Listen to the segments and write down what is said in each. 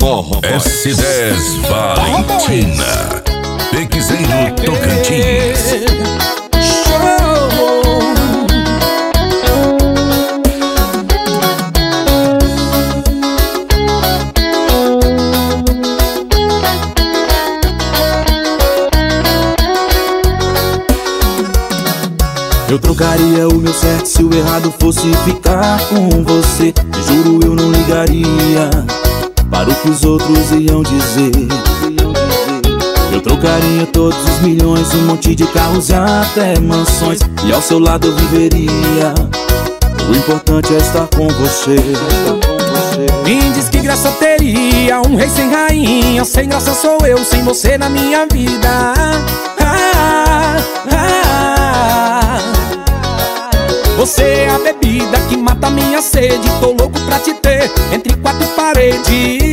Forró S10 Valentina, Pequizeiro Tocantins. Eu trocaria o meu certo se o errado fosse ficar com você. Juro, eu não ligaria para o que os outros iam dizer. Eu trocaria todos os milhões, um monte de carros e até mansões, e ao seu lado eu viveria. O importante é estar com você. Me diz que graça teria um rei sem rainha. Sem graça sou eu, sem você na minha vida. Você é a bebida que mata minha sede. Tô louco pra te ter entre quatro paredes.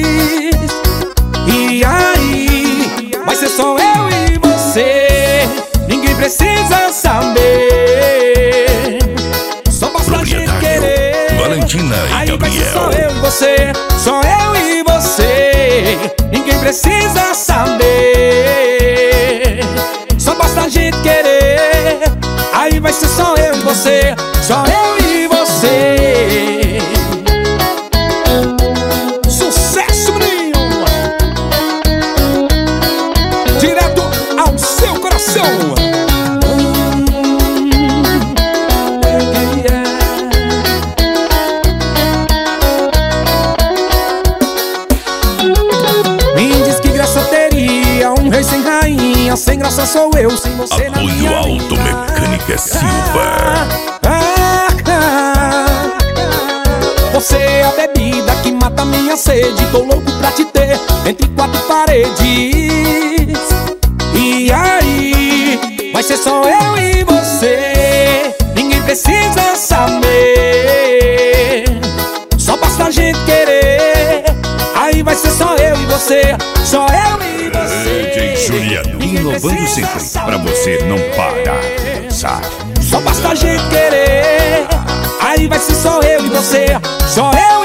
E aí, vai ser só eu e você. Ninguém precisa saber. Só basta a gente querer. Valentina e aí vai ser só Gabriel. eu e você. Só eu e você. Ninguém precisa saber. Só basta a gente querer. Aí vai ser só eu e você. Só eu e você. Sucesso, menino! Direto ao seu coração. Me diz que graça teria um rei sem rainha. Sem graça sou eu, sem você na minha Apoio vida. Automecânica Silva. Você é a bebida que mata minha sede. Tô louco pra te ter entre quatro paredes. E aí, vai ser só eu e você. Ninguém precisa saber. Só basta a gente querer. Aí vai ser só eu e você. Só eu e você. DJ Juliano, inovando sempre pra você não parar de dançar. Só basta a gente querer. Aí vai ser só eu e você. Só eu